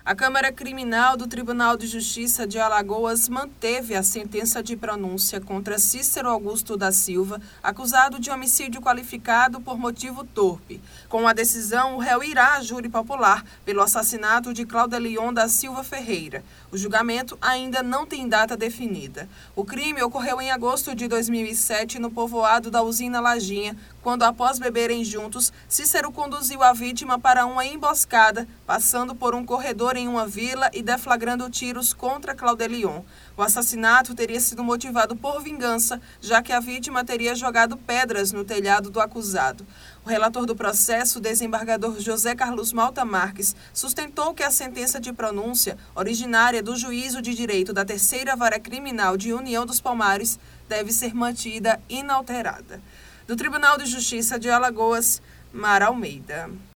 A Câmara Criminal do Tribunal de Justiça de Alagoas manteve a sentença de pronúncia contra Cícero Augusto da Silva, acusado de homicídio qualificado por motivo torpe. Com a decisão, o réu irá à júri popular pelo assassinato de Claudelion da Silva Ferreira. O julgamento ainda não tem data definida. O crime ocorreu em agosto de 2007 no povoado da Usina Lajinha, quando, após beberem juntos, Cícero conduziu a vítima para uma emboscada, passando por um corredor em uma vila e deflagrando tiros contra Claudelion. O assassinato teria sido motivado por vingança, já que a vítima teria jogado pedras no telhado do acusado. O relator do processo, o desembargador José Carlos Malta Marques, sustentou que a sentença de pronúncia, originária do Juízo de Direito da Terceira Vara Criminal de União dos Palmares, deve ser mantida inalterada. Do Tribunal de Justiça de Alagoas, Mara Almeida.